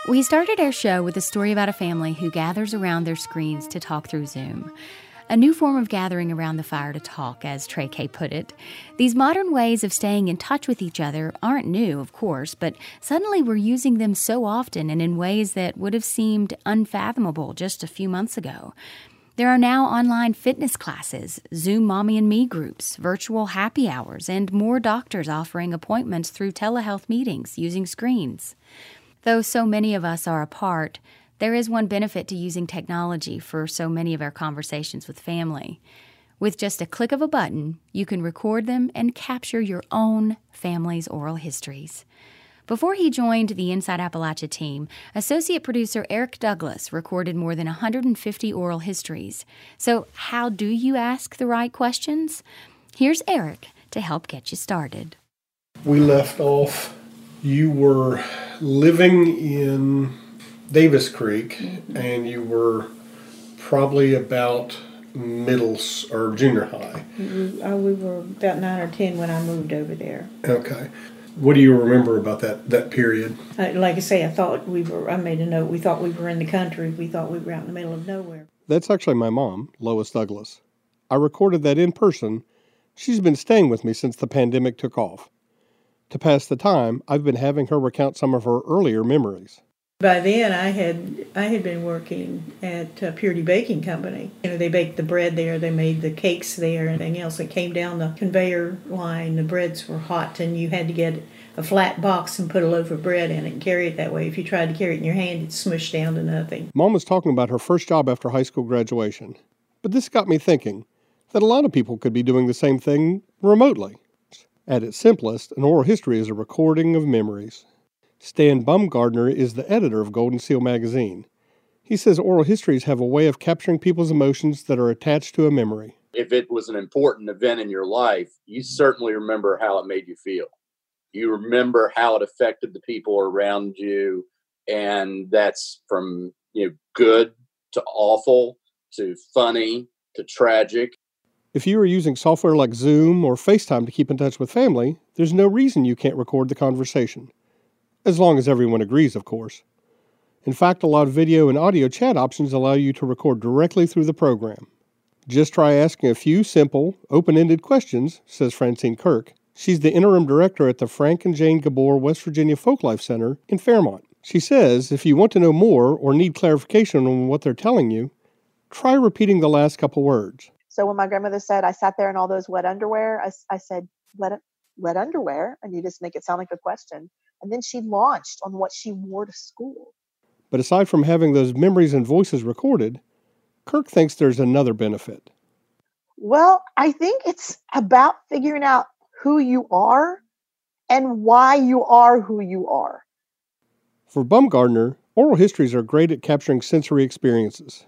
We started our show with a story about a family who gathers around their screens to talk through Zoom. A new form of gathering around the fire to talk, as Trey K put it. These modern ways of staying in touch with each other aren't new, of course, but suddenly we're using them so often and in ways that would have seemed unfathomable just a few months ago. There are now online fitness classes, Zoom Mommy and Me groups, virtual happy hours, and more doctors offering appointments through telehealth meetings using screens. Though so many of us are apart, there is one benefit to using technology for so many of our conversations with family. With just a click of a button, you can record them and capture your own family's oral histories. Before he joined the Inside Appalachia team, associate producer Eric Douglas recorded more than one hundred fifty oral histories. So how do you ask the right questions? Here's Eric to help get you started. We left off, you were living in Davis Creek, mm-hmm. and you were probably about middle or junior high. We, uh, we were about nine or ten when I moved over there. Okay. What do you remember about that, that period? Uh, like I say, I thought we were, I made a note, we thought we were in the country. We thought we were out in the middle of nowhere. That's actually my mom, Lois Douglas. I recorded that in person. She's been staying with me since the pandemic took off. To pass the time, I've been having her recount some of her earlier memories. By then, I had I had been working at uh, Purity Baking Company. You know, they baked the bread there, they made the cakes there, and everything else that came down the conveyor line. The breads were hot, and you had to get a flat box and put a loaf of bread in it and carry it that way. If you tried to carry it in your hand, it'd smush down to nothing. Mom was talking about her first job after high school graduation. But this got me thinking that a lot of people could be doing the same thing remotely. At its simplest, an oral history is a recording of memories. Stan Bumgardner is the editor of Golden Seal magazine. He says oral histories have a way of capturing people's emotions that are attached to a memory. If it was an important event in your life, you certainly remember how it made you feel. You remember how it affected the people around you, and that's from, you know, good to awful to funny to tragic. If you are using software like Zoom or FaceTime to keep in touch with family, there's no reason you can't record the conversation. As long as everyone agrees, of course. In fact, a lot of video and audio chat options allow you to record directly through the program. Just try asking a few simple, open-ended questions, says Francine Kirk. She's the interim director at the Frank and Jane Gabor West Virginia Folklife Center in Fairmont. She says if you want to know more or need clarification on what they're telling you, try repeating the last couple words. So when my grandmother said, I sat there in all those wet underwear, I, I said, wet, wet underwear? And you just make it sound like a question. And then she launched on what she wore to school. But aside from having those memories and voices recorded, Kirk thinks there's another benefit. Well, I think it's about figuring out who you are and why you are who you are. For Bumgardner, oral histories are great at capturing sensory experiences.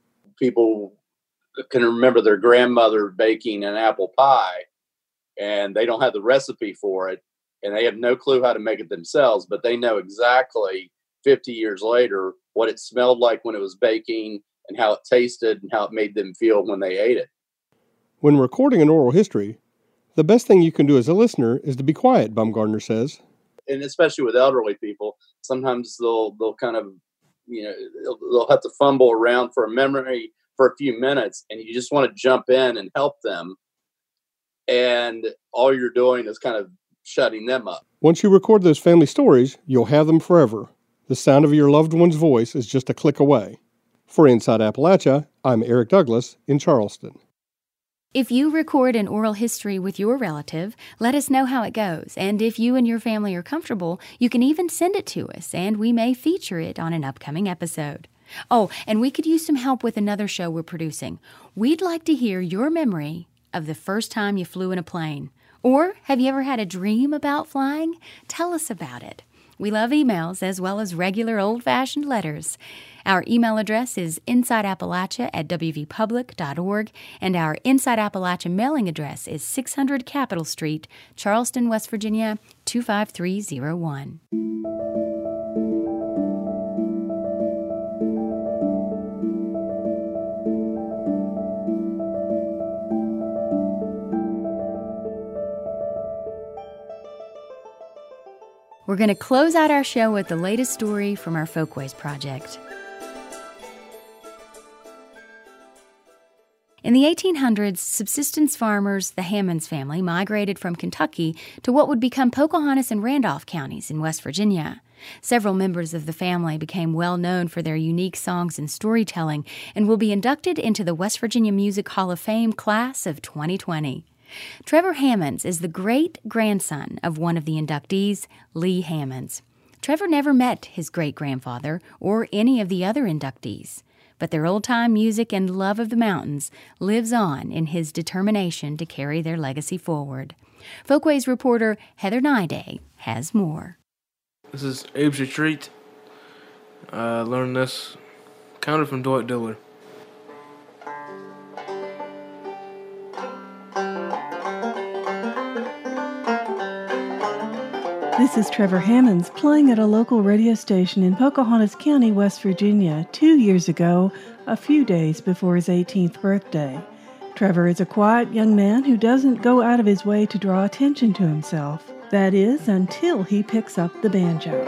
People can remember their grandmother baking an apple pie, and they don't have the recipe for it, and they have no clue how to make it themselves, but they know exactly fifty years later what it smelled like when it was baking and how it tasted and how it made them feel when they ate it. When recording an oral history, the best thing you can do as a listener is to be quiet, Bumgardner says. And especially with elderly people, sometimes they'll they'll kind of, you know, they'll, they'll have to fumble around for a memory for a few minutes, and you just want to jump in and help them. And all you're doing is kind of shutting them up. Once you record those family stories, you'll have them forever. The sound of your loved one's voice is just a click away. For Inside Appalachia, I'm Eric Douglas in Charleston. If you record an oral history with your relative, let us know how it goes. And if you and your family are comfortable, you can even send it to us, and we may feature it on an upcoming episode. Oh, and we could use some help with another show we're producing. We'd like to hear your memory of the first time you flew in a plane. Or have you ever had a dream about flying? Tell us about it. We love emails as well as regular old-fashioned letters. Our email address is insideappalachia at w v public dot org, and our Inside Appalachia mailing address is six hundred Capitol Street, Charleston, West Virginia, two five three zero one. We're going to close out our show with the latest story from our Folkways project. In the eighteen hundreds, subsistence farmers, the Hammonds family, migrated from Kentucky to what would become Pocahontas and Randolph counties in West Virginia. Several members of the family became well known for their unique songs and storytelling and will be inducted into the West Virginia Music Hall of Fame class of twenty twenty. Trevor Hammonds is the great-grandson of one of the inductees, Lee Hammonds. Trevor never met his great-grandfather or any of the other inductees, but their old-time music and love of the mountains lives on in his determination to carry their legacy forward. Folkways reporter Heather Nyday has more. This is Abe's Retreat. I learned this kind of from Dwight Diller. This is Trevor Hammonds playing at a local radio station in Pocahontas County, West Virginia, two years ago, a few days before his eighteenth birthday. Trevor is a quiet young man who doesn't go out of his way to draw attention to himself. That is, until he picks up the banjo.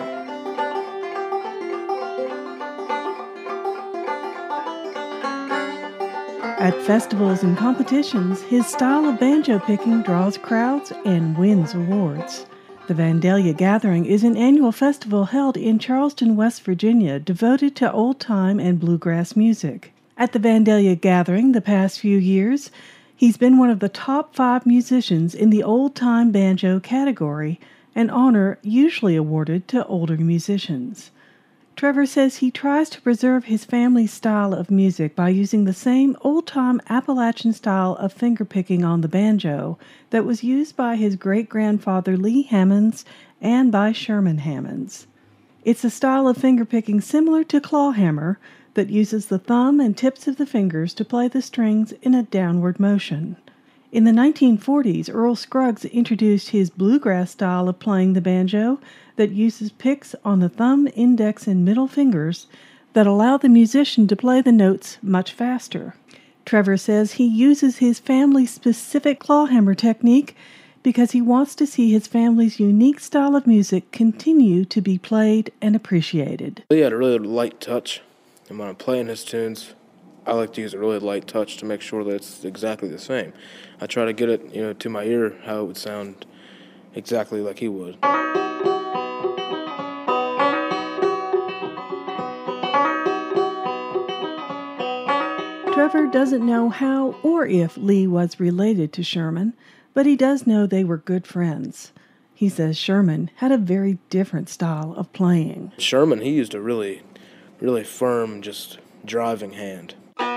At festivals and competitions, his style of banjo picking draws crowds and wins awards. The Vandalia Gathering is an annual festival held in Charleston, West Virginia, devoted to old-time and bluegrass music. At the Vandalia Gathering the past few years, he's been one of the top five musicians in the old-time banjo category, an honor usually awarded to older musicians. Trevor says he tries to preserve his family's style of music by using the same old-time Appalachian style of fingerpicking on the banjo that was used by his great-grandfather Lee Hammonds and by Sherman Hammonds. It's a style of fingerpicking similar to clawhammer that uses the thumb and tips of the fingers to play the strings in a downward motion. In the nineteen forties, Earl Scruggs introduced his bluegrass style of playing the banjo that uses picks on the thumb, index, and middle fingers that allow the musician to play the notes much faster. Trevor says he uses his family's specific clawhammer technique because he wants to see his family's unique style of music continue to be played and appreciated. He had a really light touch, and when I'm playing his tunes, I like to use a really light touch to make sure that it's exactly the same. I try to get it, you know, to my ear how it would sound exactly like he would. Trevor doesn't know how or if Lee was related to Sherman, but he does know they were good friends. He says Sherman had a very different style of playing. Sherman, he used a really, really firm, just driving hand.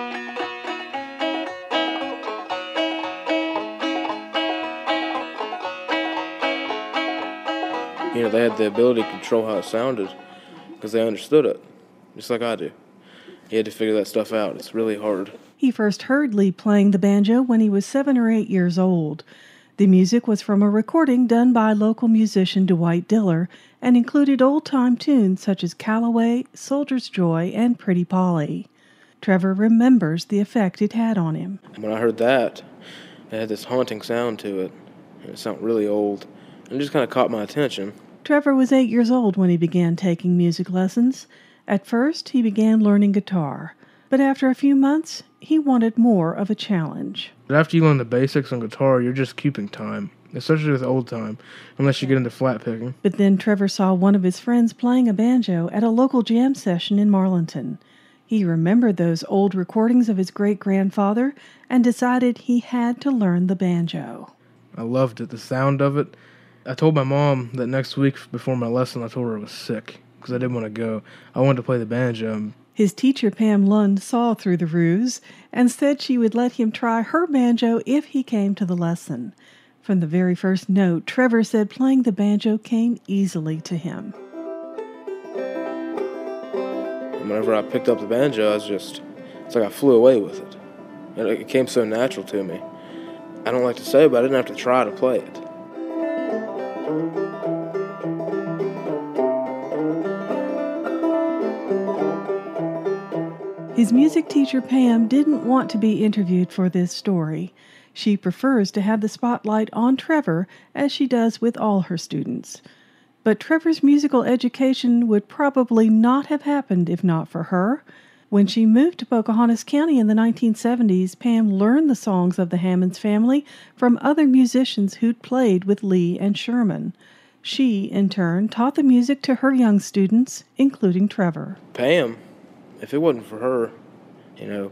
You know, they had the ability to control how it sounded because they understood it, just like I do. You had to figure that stuff out. It's really hard. He first heard Lee playing the banjo when he was seven or eight years old. The music was from a recording done by local musician Dwight Diller and included old-time tunes such as Callaway, Soldier's Joy, and Pretty Polly. Trevor remembers the effect it had on him. When I heard that, it had this haunting sound to it. And it sounded really old. And it just kind of caught my attention. Trevor was eight years old when he began taking music lessons. At first, he began learning guitar. But after a few months, he wanted more of a challenge. But after you learn the basics on guitar, you're just keeping time, especially with old time, unless you get into flat picking. But then Trevor saw one of his friends playing a banjo at a local jam session in Marlinton. He remembered those old recordings of his great-grandfather and decided he had to learn the banjo. I loved it, the sound of it. I told my mom that next week before my lesson, I told her I was sick because I didn't want to go. I wanted to play the banjo. His teacher, Pam Lund, saw through the ruse and said she would let him try her banjo if he came to the lesson. From the very first note, Trevor said playing the banjo came easily to him. Whenever I picked up the banjo, I was just, it's like I flew away with it. And it came so natural to me. I don't like to say it, but I didn't have to try to play it. His music teacher, Pam, didn't want to be interviewed for this story. She prefers to have the spotlight on Trevor, as she does with all her students. But Trevor's musical education would probably not have happened if not for her. When she moved to Pocahontas County in the nineteen seventies, Pam learned the songs of the Hammonds family from other musicians who'd played with Lee and Sherman. She, in turn, taught the music to her young students, including Trevor. Pam, if it wasn't for her, you know,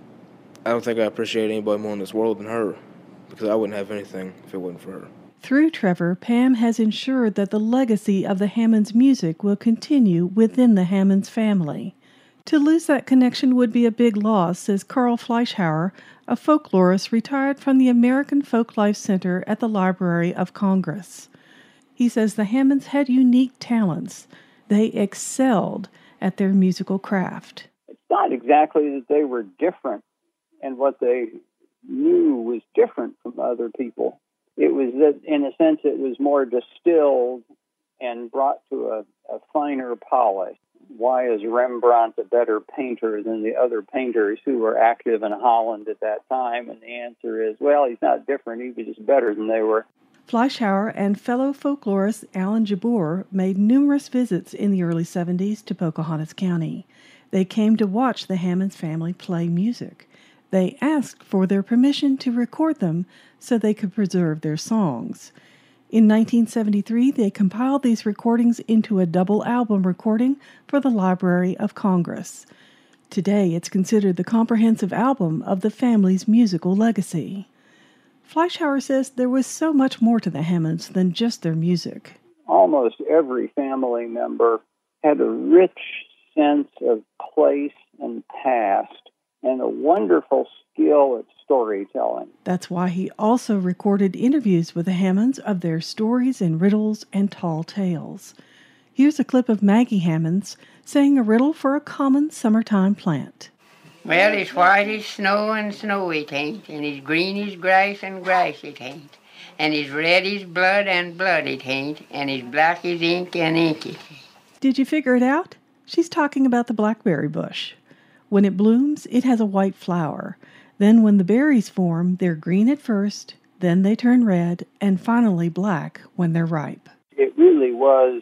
I don't think I appreciate anybody more in this world than her, because I wouldn't have anything if it wasn't for her. Through Trevor, Pam has ensured that the legacy of the Hammonds music will continue within the Hammonds family. To lose that connection would be a big loss, says Carl Fleischhauer, a folklorist retired from the American Folklife Center at the Library of Congress. He says the Hammonds had unique talents. They excelled at their musical craft. It's not exactly that they were different, and what they knew was different from other people. It was that, in a sense, it was more distilled and brought to a, a finer polish. Why is Rembrandt a better painter than the other painters who were active in Holland at that time? And the answer is, well, he's not different. He was just better than they were. Fleischhauer and fellow folklorist Alan Jabbour made numerous visits in the early seventies to Pocahontas County. They came to watch the Hammonds family play music. They asked for their permission to record them so they could preserve their songs. In nineteen seventy-three, they compiled these recordings into a double album recording for the Library of Congress. Today, it's considered the comprehensive album of the family's musical legacy. Fleischhauer says there was so much more to the Hammonds than just their music. Almost every family member had a rich sense of place and past and a wonderful skill at storytelling. That's why he also recorded interviews with the Hammonds of their stories and riddles and tall tales. Here's a clip of Maggie Hammonds saying a riddle for a common summertime plant. Well, it's white as snow and snow it ain't, and it's green as grass and grass it ain't, and it's red as blood and blood it ain't, and it's black as ink and ink it ain't. Did you figure it out? She's talking about the blackberry bush. When it blooms, it has a white flower. Then when the berries form, they're green at first, then they turn red, and finally black when they're ripe. It really was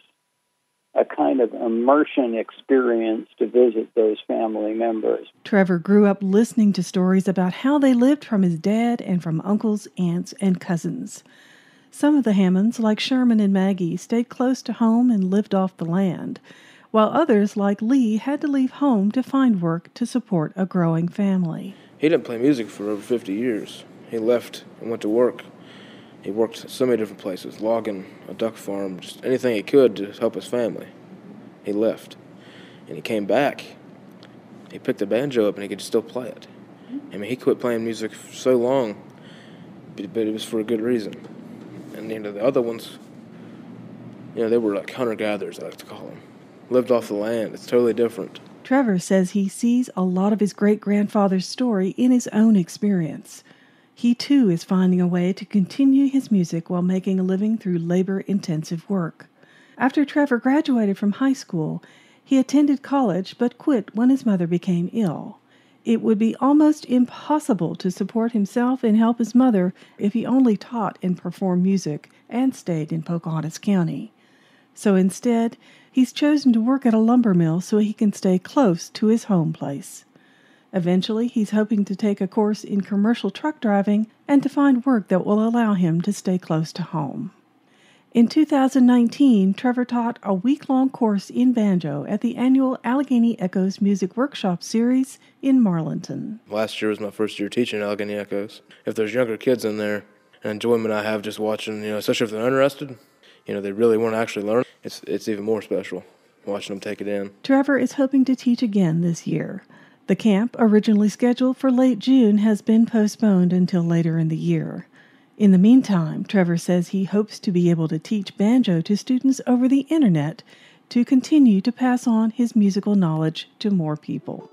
a kind of immersion experience to visit those family members. Trevor grew up listening to stories about how they lived from his dad and from uncles, aunts, and cousins. Some of the Hammonds, like Sherman and Maggie, stayed close to home and lived off the land, while others, like Lee, had to leave home to find work to support a growing family. He didn't play music for over fifty years. He left and went to work. He worked so many different places, logging, a duck farm, just anything he could to help his family. He left. And he came back. He picked the banjo up and he could still play it. I mean, he quit playing music for so long, but it was for a good reason. And, you know, the other ones, you know, they were like hunter-gatherers, I like to call them. Lived off the land. It's totally different. Trevor says he sees a lot of his great-grandfather's story in his own experience. He, too, is finding a way to continue his music while making a living through labor-intensive work. After Trevor graduated from high school, he attended college but quit when his mother became ill. It would be almost impossible to support himself and help his mother if he only taught and performed music and stayed in Pocahontas County. So instead, he's chosen to work at a lumber mill so he can stay close to his home place. Eventually, he's hoping to take a course in commercial truck driving and to find work that will allow him to stay close to home. In two thousand nineteen, Trevor taught a week-long course in banjo at the annual Allegheny Echoes Music Workshop Series in Marlinton. Last year was my first year teaching Allegheny Echoes. If there's younger kids in there, an enjoyment I have just watching, you know, especially if they're interested, you know, they really want to actually learn, it's it's even more special watching them take it in. Trevor is hoping to teach again this year. The camp, originally scheduled for late June, has been postponed until later in the year. In the meantime, Trevor says he hopes to be able to teach banjo to students over the internet to continue to pass on his musical knowledge to more people.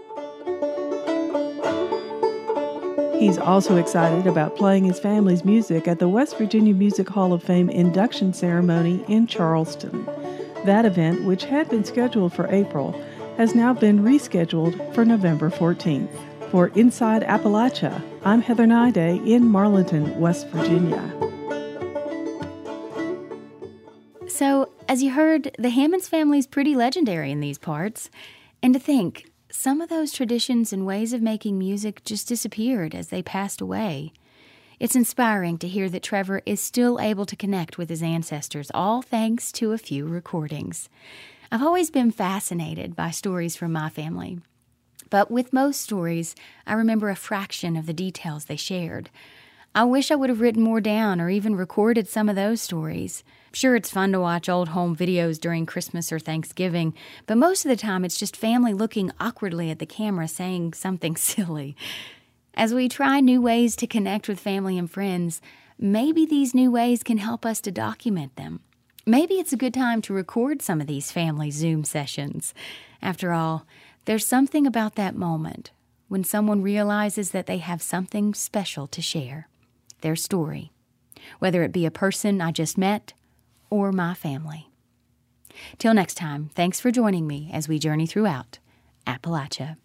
He's also excited about playing his family's music at the West Virginia Music Hall of Fame induction ceremony in Charleston. That event, which had been scheduled for April, has now been rescheduled for November fourteenth. For Inside Appalachia, I'm Heather Naiday in Marlinton, West Virginia. So, as As you heard, the Hammonds family is pretty legendary in these parts. And to think, some of those traditions and ways of making music just disappeared as they passed away. It's inspiring to hear that Trevor is still able to connect with his ancestors, all thanks to a few recordings. I've always been fascinated by stories from my family. But with most stories, I remember a fraction of the details they shared. I wish I would have written more down or even recorded some of those stories. Sure, it's fun to watch old home videos during Christmas or Thanksgiving, but most of the time it's just family looking awkwardly at the camera saying something silly. As we try new ways to connect with family and friends, maybe these new ways can help us to document them. Maybe it's a good time to record some of these family Zoom sessions. After all, there's something about that moment when someone realizes that they have something special to share, their story, whether it be a person I just met or my family. Till next time, thanks for joining me as we journey throughout Appalachia.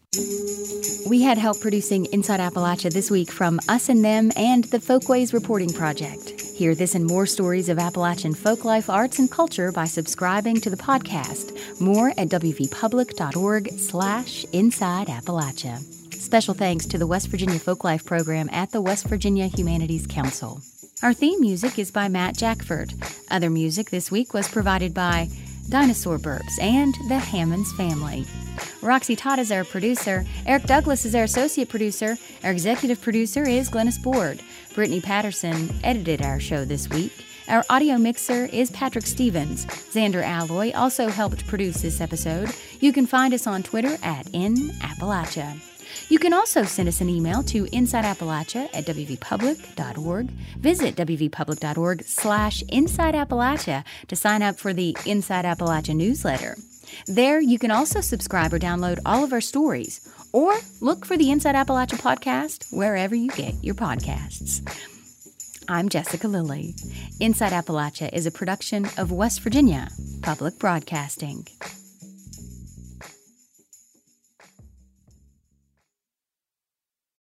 We had help producing Inside Appalachia this week from Us and Them and the Folkways Reporting Project. Hear this and more stories of Appalachian folklife, arts, and culture by subscribing to the podcast. More at wvpublic.org slash Inside Appalachia. Special thanks to the West Virginia Folklife Program at the West Virginia Humanities Council. Our theme music is by Matt Jackford. Other music this week was provided by Dinosaur Burps and the Hammonds family. Roxy Todd is our producer. Eric Douglas is our associate producer. Our executive producer is Glennis Board. Brittany Patterson edited our show this week. Our audio mixer is Patrick Stevens. Xander Alloy also helped produce this episode. You can find us on Twitter at In Appalachia. You can also send us an email to InsideAppalachia at wvpublic dot org. Visit wvpublic.org slash Inside Appalachia to sign up for the Inside Appalachia newsletter. There, you can also subscribe or download all of our stories, or look for the Inside Appalachia podcast wherever you get your podcasts. I'm Jessica Lilly. Inside Appalachia is a production of West Virginia Public Broadcasting.